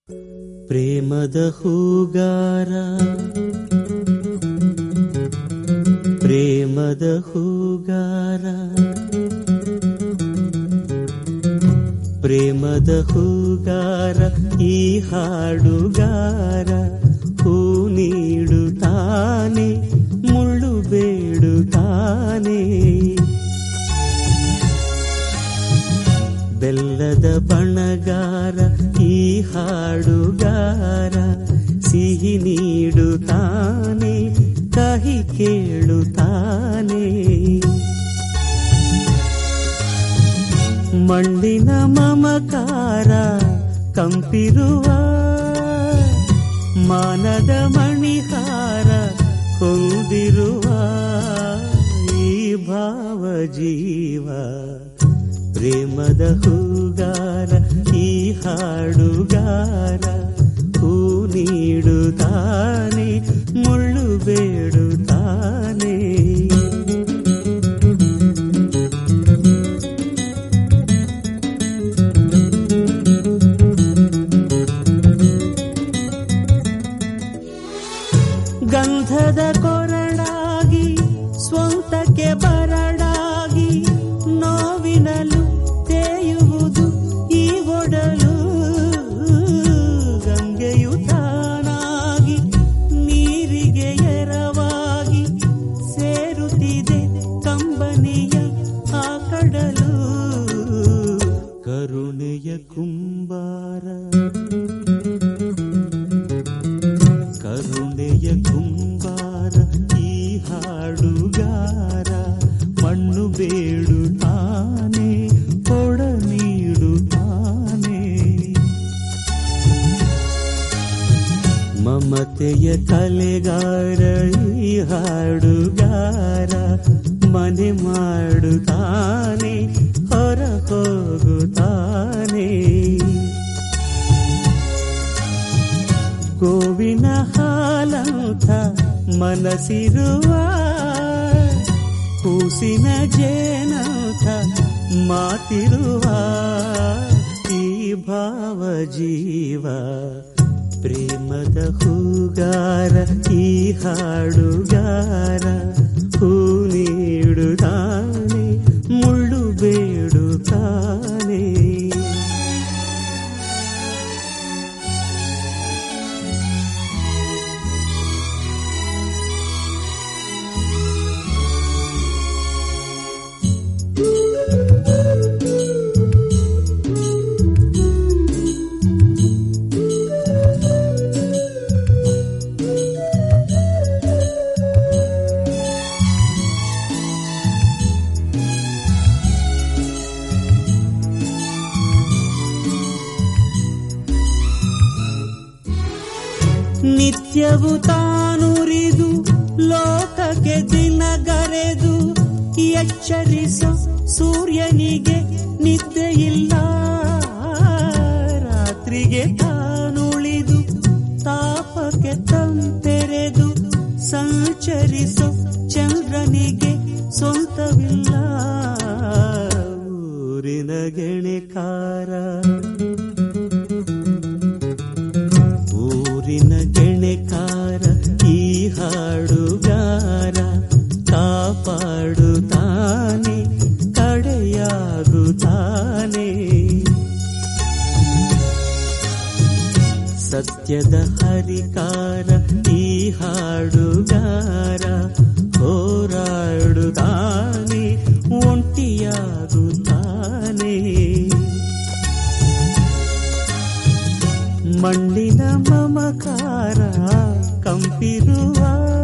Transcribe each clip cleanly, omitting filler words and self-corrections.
ಪ್ರೇಮದ ಹೂಗಾರ ಪ್ರೇಮದ ಹೂಗಾರ ಪ್ರೇಮದ ಹೂಗಾರ ಈ ಹಾಡುಗಾರ ಹೂ ನೀಡುತ್ತಾನೆ ಮುಳ್ಳು ಬೇಡುತ್ತಾನೆ ಬೆಲ್ಲದ ಬಣಗಾರ ಈ ಹಾಡುಗಾರ ಸಿಹಿ ನೀಡುತ್ತಾನೆ ಕಹಿ ಕೇಳುತ್ತಾನೆ ಮಣ್ಣಿನ ಮಮಕಾರ ಕಂಪಿರುವ ಮಾನದ ಮಣಿಹಾರ ಹೊಂದಿರುವ ಈ ಭಾವ ಜೀವ ಪ್ರೇಮದ ಹೂಗಾರ ಈ ಹಾಡುಗಾರ ಹೂ ನೀಡುತ್ತಾನೆ ಮುಳ್ಳು ಬೇಡುತ್ತಾನೆ ಗಂಧದ ಕೊರಡಾಗಿ ಸ್ವಂತಕ್ಕೆ ಬರಡಾಗಿ ನೋವಿನಲು ತೇಯುವುದು ಈ ಒಡಲು ಗಂಗೆಯು ತಾನಾಗಿ ನೀರಿಗೆ ಎರವಾಗಿ ಸೇರುತ್ತಿದೆ ಕಂಬನಿಯ ಆ ಕಡಲು ಕರುಣೆಯ ಕುಂಬಾರ ಕರುಣೆಯ ಕುಂಬಾರ ಈ ಹಾಡುಗಾರ ಮಣ್ಣು ಬೇಡುತ್ತಾನೆ ಕೊಡ ನೀಡುತ್ತಾನೆ ಮಮತೆಯ ಕಲೆಗಾರ ಈ ಹಾಡುಗಾರ ಮನೆ ಮಾಡುತ್ತಾನೆ ಹೊರ ಹೋಗುತ್ತಾನೆ ಗೋವಿನ ಹಾಲಂಥ ಮನಸ್ಸಿರುವ ಕೂಸಿನ ಜೇನಂಥ ಮಾತಿರುವ ಈ ಭಾವ ಜೀವ ಪ್ರೇಮದ ಹೂಗಾರ ಈ ಹಾಡುಗಾರ ಹೂ ನೀಡುತ್ತಾನೆ ಮುಳ್ಳು ಬೇಡುತ್ತಾನೆ ನಿತ್ಯವು ತಾನುರಿದು ಲೋಕಕ್ಕೆ ದಿನಗರೆದು ಎಚ್ಚರಿಸೋ ಸೂರ್ಯನಿಗೆ ನಿದ್ದೆಯಿಲ್ಲ ರಾತ್ರಿಗೆ ತಾನುಳಿದು ತಾಪಕ್ಕೆ ತಂತೆರೆದು ಸಂಚರಿಸೋ ಚಂದ್ರನಿಗೆ ಸ್ವಂತವಿಲ್ಲ ಊರಿನ ಗೆಣೆಕಾರ ಊರಿನ ಗೆಣೆಕಾರ ಈ ಹಾಡುಗಾರ ಕಾಪಾಡುತ್ತಾನೆ ಕಡೆಯಾಗುತ್ತಾನೆ ಸತ್ಯದ ಹರಿಕಾರ ಈ ಹಾಡುಗಾರ ಹೋರಾಡುತ್ತಾನೆ ಒಂಟಿಯಾಗುತ್ತಾನೆ ಮಣ್ಣಿನ ಮಮಕಾರ ಕಂಪಿರುವ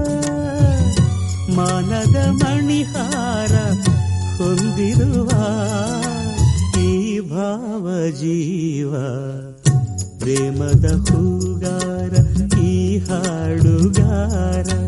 ಮಾನದ ಮಣಿಹಾರ ಹೊಂದಿರುವ ಈ ಭಾವ ಜೀವ ಪ್ರೇಮದ ಹೂಗಾರ ಈ ಹಾಡುಗಾರ